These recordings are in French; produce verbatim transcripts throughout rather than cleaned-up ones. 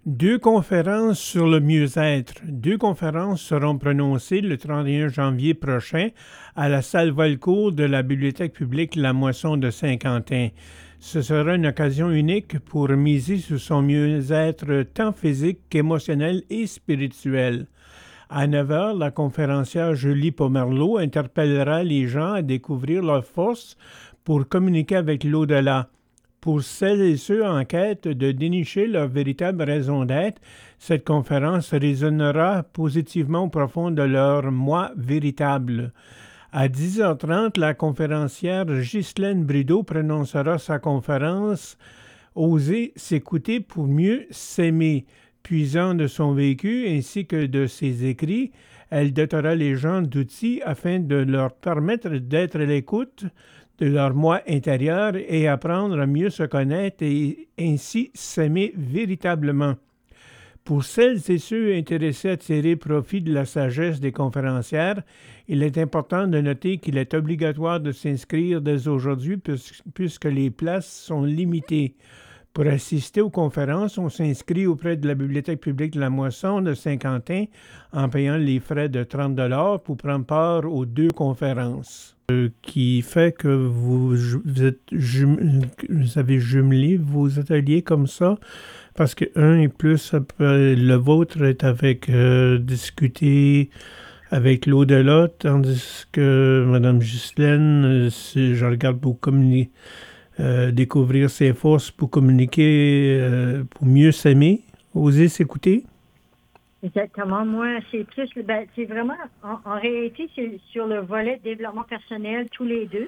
Deux conférences sur le mieux-être. Deux conférences seront prononcées le trente et un janvier prochain à la salle Valcourt de la Bibliothèque publique La Moisson de Saint-Quentin. Ce sera une occasion unique pour miser sur son mieux-être tant physique qu'émotionnel et spirituel. À neuf heures, la conférencière Julie Pomerleau interpellera les gens à découvrir leurs forces pour communiquer avec l'au-delà. Pour celles et ceux en quête de dénicher leur véritable raison d'être, cette conférence résonnera positivement au profond de leur moi véritable. À dix heures trente, la conférencière Ghislaine Brideau prononcera sa conférence « Oser s'écouter pour mieux s'aimer ». Puisant de son vécu ainsi que de ses écrits, elle dotera les gens d'outils afin de leur permettre d'être à l'écoute de leur moi intérieur et apprendre à mieux se connaître et ainsi s'aimer véritablement. Pour celles et ceux intéressés à tirer profit de la sagesse des conférencières, il est important de noter qu'il est obligatoire de s'inscrire dès aujourd'hui puisque les places sont limitées. Pour assister aux conférences, on s'inscrit auprès de la Bibliothèque publique de La Moisson de Saint-Quentin en payant les frais de trente dollars pour prendre part aux deux conférences. Euh, qui fait que vous, vous, êtes jum, vous avez jumelé vos ateliers comme ça, parce que un est plus, le vôtre est avec euh, discuter avec l'au-delà, tandis que Mme Ghislaine, si je regarde pour communiquer, Euh, découvrir ses forces pour communiquer, euh, pour mieux s'aimer, oser s'écouter? Exactement. Moi, c'est plus, ben, c'est vraiment, en, en réalité, c'est sur le volet développement personnel, tous les deux.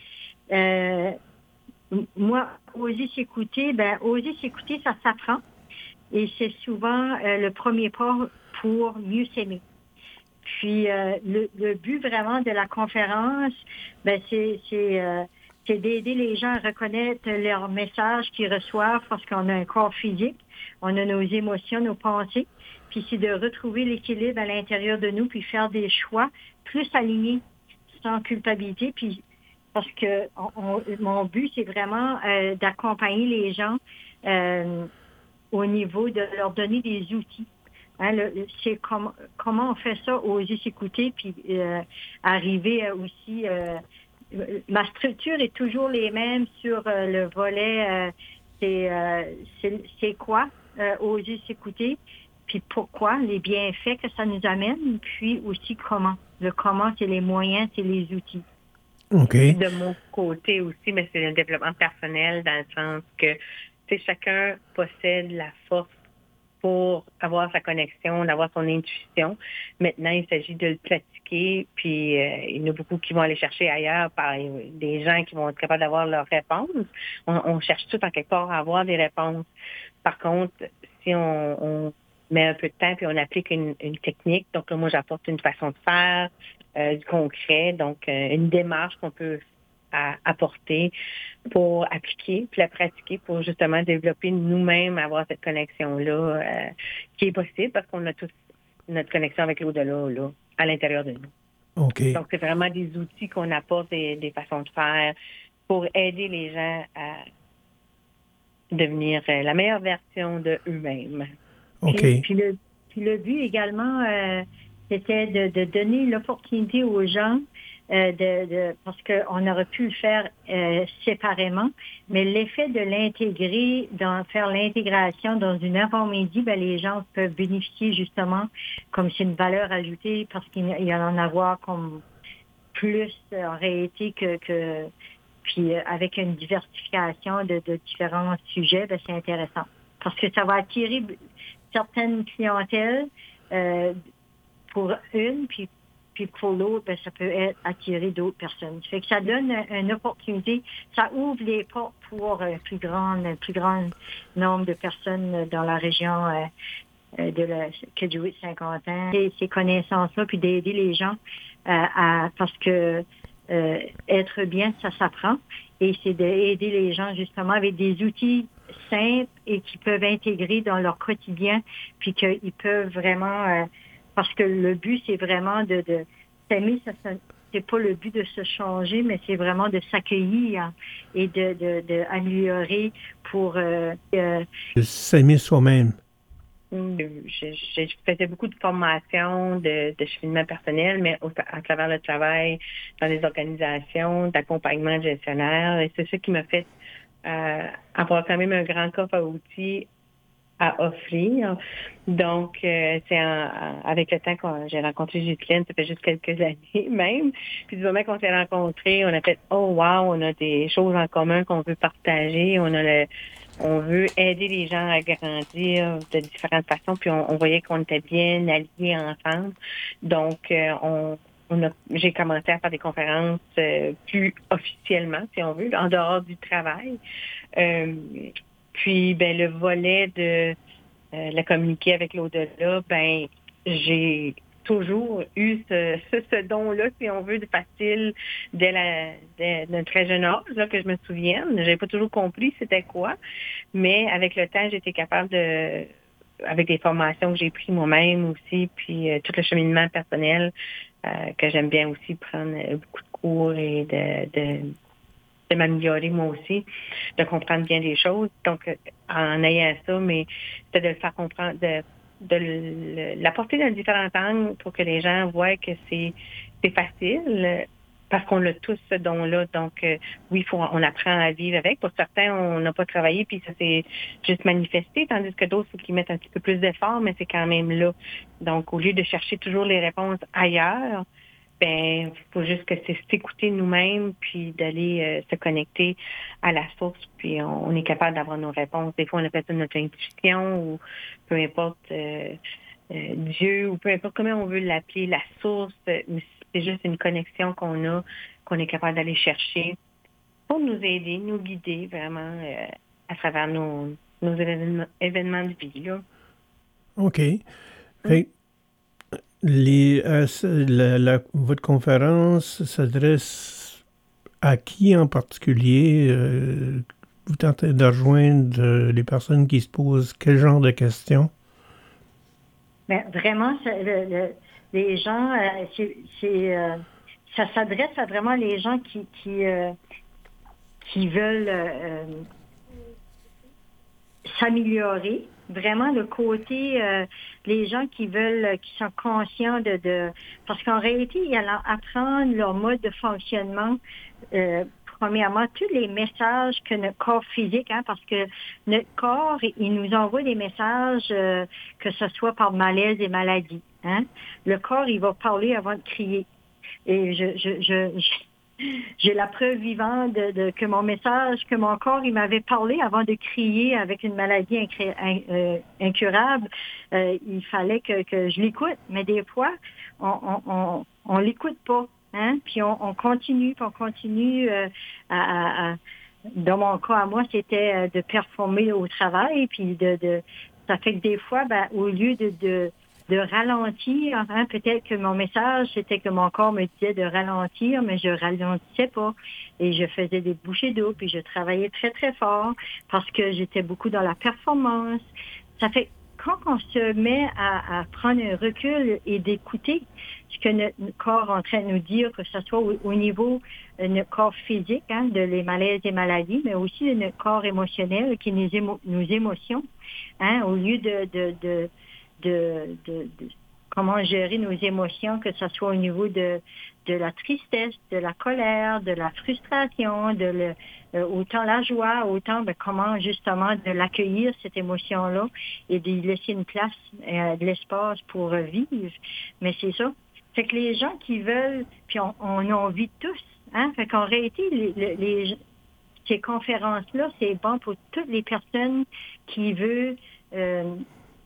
Euh, moi, oser s'écouter, ben, oser s'écouter, ça s'apprend. Et c'est souvent euh, le premier pas pour mieux s'aimer. Puis, euh, le, le but vraiment de la conférence, ben, c'est, c'est euh, c'est d'aider les gens à reconnaître leurs messages qu'ils reçoivent parce qu'on a un corps physique, on a nos émotions, nos pensées, puis c'est de retrouver l'équilibre à l'intérieur de nous, puis faire des choix plus alignés, sans culpabilité, puis parce que on, on, mon but, c'est vraiment euh, d'accompagner les gens euh, au niveau de leur donner des outils. Hein, le, c'est com- comment on fait ça, oser s'écouter, puis euh, arriver aussi... Euh, ma structure est toujours les mêmes sur euh, le volet euh, c'est, euh, c'est, c'est quoi euh, oser s'écouter, puis pourquoi, les bienfaits que ça nous amène, puis aussi comment. Le comment, c'est les moyens, c'est les outils. OK. De mon côté aussi, mais c'est le développement personnel dans le sens que tu sais, chacun possède la force pour avoir sa connexion, d'avoir son intuition. Maintenant, il s'agit de le pratiquer, puis euh, il y en a beaucoup qui vont aller chercher ailleurs par des gens qui vont être capables d'avoir leurs réponses. On, on cherche tout en quelque part à avoir des réponses. Par contre, si on, on met un peu de temps puis on applique une, une technique, donc là, moi, j'apporte une façon de faire, euh, du concret, donc euh, une démarche qu'on peut à apporter pour appliquer, puis la pratiquer pour justement développer nous-mêmes, avoir cette connexion-là euh, qui est possible parce qu'on a tous notre connexion avec l'au-delà là, à l'intérieur de nous. OK. Donc, c'est vraiment des outils qu'on apporte, des, des façons de faire pour aider les gens à devenir la meilleure version de eux-mêmes. OK. Puis, puis, le, puis le but également, euh, c'était de, de donner l'opportunité aux gens Euh, de, de, parce qu'on aurait pu le faire euh, séparément, mais l'effet de l'intégrer, d'en faire l'intégration dans une avant-midi, ben, les gens peuvent bénéficier justement comme c'est une valeur ajoutée parce qu'il y en a avoir comme plus euh, en réalité que, que puis euh, avec une diversification de, de différents sujets, ben, c'est intéressant parce que ça va attirer certaines clientèles euh, pour une, puis puis pour l'autre, ben, ça peut être attirer d'autres personnes. Ça fait que ça donne une opportunité, ça ouvre les portes pour un plus grand, un plus grand nombre de personnes dans la région euh, de la Kedgewick-Saint-Quentin. Et ces connaissances-là, puis d'aider les gens euh, à, parce que euh, être bien, ça s'apprend. Et c'est d'aider les gens justement avec des outils simples et qui peuvent intégrer dans leur quotidien, puis qu'ils peuvent vraiment euh, parce que le but, c'est vraiment de, de s'aimer, ça, ça, c'est pas le but de se changer, mais c'est vraiment de s'accueillir et de, de, de améliorer pour... Euh, euh, de s'aimer soi-même. Je, je, je faisais beaucoup de formations de, de cheminement personnel, mais au, à travers le travail dans des organisations, d'accompagnement de gestionnaire. Et c'est ça qui m'a fait euh, avoir quand même un grand coffre à outils à offrir. Donc, euh, c'est en, en, avec le temps que j'ai rencontré Ghislaine, ça fait juste quelques années même. Puis du moment qu'on s'est rencontrés, on a fait « Oh wow, on a des choses en commun qu'on veut partager. On a le, on veut aider les gens à grandir de différentes façons. » Puis on, on voyait qu'on était bien alliés ensemble. Donc, euh, on On a, j'ai commencé à faire des conférences euh, plus officiellement, si on veut, en dehors du travail. Euh, puis, ben le volet de euh, la communiquer avec l'au-delà, ben j'ai toujours eu ce, ce, ce don-là, si on veut, de facile dès, la, dès d'un très jeune âge, là, que je me souvienne. J'avais pas toujours compris c'était quoi, mais avec le temps, j'étais capable de, avec des formations que j'ai prises moi-même aussi, puis euh, tout le cheminement personnel, euh, que j'aime bien aussi prendre euh, beaucoup de cours et de, de, de m'améliorer moi aussi, de comprendre bien les choses. Donc, euh, en ayant ça, mais c'est de le faire comprendre, de, de le, l'apporter dans différents angles pour que les gens voient que c'est, c'est facile, parce qu'on a tous ce don-là. Donc, euh, oui, faut, on apprend à vivre avec. Pour certains, on n'a pas travaillé, puis ça s'est juste manifesté, tandis que d'autres, il faut qu'ils mettent un petit peu plus d'efforts, mais c'est quand même là. Donc, au lieu de chercher toujours les réponses ailleurs, ben, il faut juste que c'est s'écouter nous-mêmes, puis d'aller euh, se connecter à la source, puis on, on est capable d'avoir nos réponses. Des fois, on appelle ça notre intuition, ou peu importe euh, euh, Dieu, ou peu importe comment on veut l'appeler, la source, mais c'est juste une connexion qu'on a, qu'on est capable d'aller chercher pour nous aider, nous guider vraiment euh, à travers nos, nos événements, événements de vie, là. OK. Fait, les, euh, la, la, votre conférence s'adresse à qui en particulier? Euh, vous tentez de rejoindre euh, les personnes qui se posent quel genre de questions? Bien, vraiment, le, le, les gens, euh, c'est, c'est, euh, ça s'adresse à vraiment les gens qui, qui, euh, qui veulent euh, s'améliorer. Vraiment, le côté, euh, les gens qui veulent, qui sont conscients de, de parce qu'en réalité, ils allent apprendre leur mode de fonctionnement. Euh, Premièrement, tous les messages que notre corps physique, hein, parce que notre corps, il nous envoie des messages, euh, que ce soit par malaise et maladie. Hein. Le corps, il va parler avant de crier. Et je, je, je, je j'ai la preuve vivante de, de que mon message, que mon corps, il m'avait parlé avant de crier avec une maladie incré, in, euh, incurable. Euh, il fallait que, que je l'écoute. Mais des fois, on on, on, on l'écoute pas. Hein? Puis on, on continue, puis on continue euh, à, à, à... Dans mon cas, à moi, c'était euh, de performer au travail. Puis de, de ça fait que des fois, ben, au lieu de, de, de ralentir, hein, peut-être que mon message, c'était que mon corps me disait de ralentir, mais je ralentissais pas. Et je faisais des bouchées d'eau, puis je travaillais très, très fort parce que j'étais beaucoup dans la performance. Ça fait quand on se met à, à prendre un recul et d'écouter ce que notre corps est en train de nous dire, que ce soit au, au niveau de notre corps physique, hein, de les malaises et maladies, mais aussi de notre corps émotionnel, qui est nos, émo, nos émotions, hein, au lieu de, de, de, de, de, de comment gérer nos émotions, que ce soit au niveau de, de la tristesse, de la colère, de la frustration, de le, euh, autant la joie, autant ben, comment justement de l'accueillir, cette émotion-là, et d'y laisser une place, euh, de l'espace pour euh, vivre. Mais c'est ça. Fait que les gens qui veulent, puis on, on en vit tous, hein, fait qu'en réalité, les, les, les, ces conférences-là, c'est bon pour toutes les personnes qui veulent... Euh,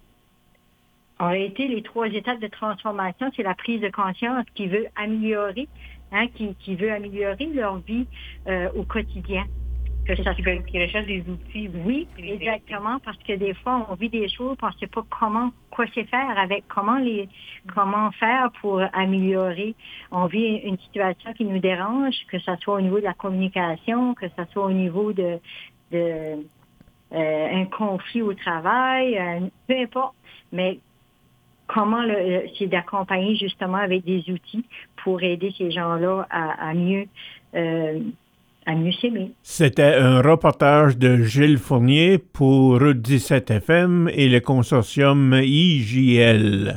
En réalité, les trois étapes de transformation, c'est la prise de conscience qui veut améliorer, hein, qui, qui veut améliorer leur vie euh, au quotidien. Que ça qui, veut, qui recherche des outils. Oui, exactement, parce que des fois, on vit des choses, on ne sait pas comment, quoi c'est faire avec, comment les, comment faire pour améliorer. On vit une situation qui nous dérange, que ce soit au niveau de la communication, que ce soit au niveau de, de euh, un conflit au travail, euh, peu importe, mais comment le, c'est d'accompagner justement avec des outils pour aider ces gens-là à, à mieux euh, à mieux s'aimer. C'était un reportage de Gilles Fournier pour Route dix-sept F M et le consortium I J L.